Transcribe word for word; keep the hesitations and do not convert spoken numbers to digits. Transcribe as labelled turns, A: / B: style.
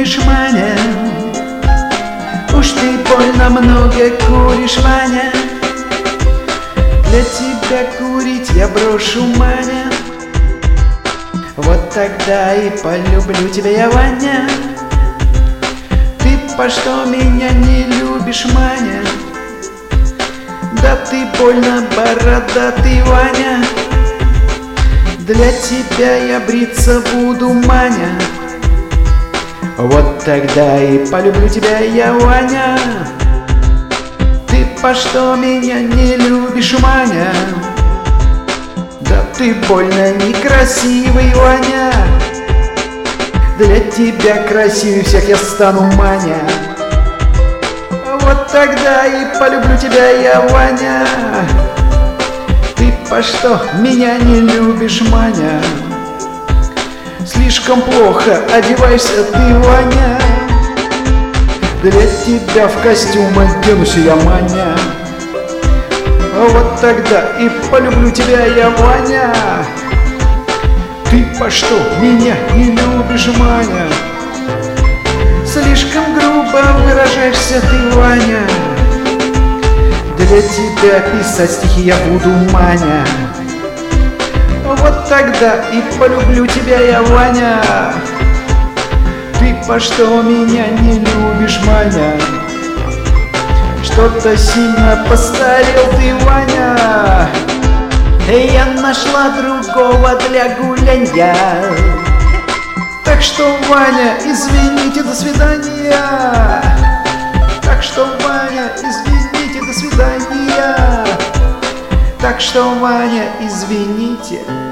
A: любишь, Маня? Уж ты больно много куришь, Маня. Для тебя курить я брошу, Маня. Вот тогда и полюблю тебя я, Ваня. Ты по что меня не любишь, Маня? Да ты больно бородатый, Ваня. Для тебя я бриться буду, Маня. Вот тогда и полюблю тебя я, Ваня. Ты по что меня не любишь, Маня? Да ты больно некрасивый, Ваня. Для тебя красивее всех я стану, Маня. Вот тогда и полюблю тебя я, Ваня. Ты по что меня не любишь, Маня? Слишком плохо одевайся ты, Ваня. Для тебя в костюм оденусь я, Маня. Вот тогда и полюблю тебя я, Ваня. Ты по что меня не любишь, Маня? Слишком грубо выражаешься ты, Ваня. Для тебя писать стихи я буду, Маня. Вот тогда и полюблю тебя я, Ваня. Ты по что меня не любишь, Маня? Что-то сильно постарел ты, Ваня. Я нашла другого для гулянья. Так что, Ваня, извините, до свидания. Так что, Ваня, извините, до свидания. Так что, Ваня, извините.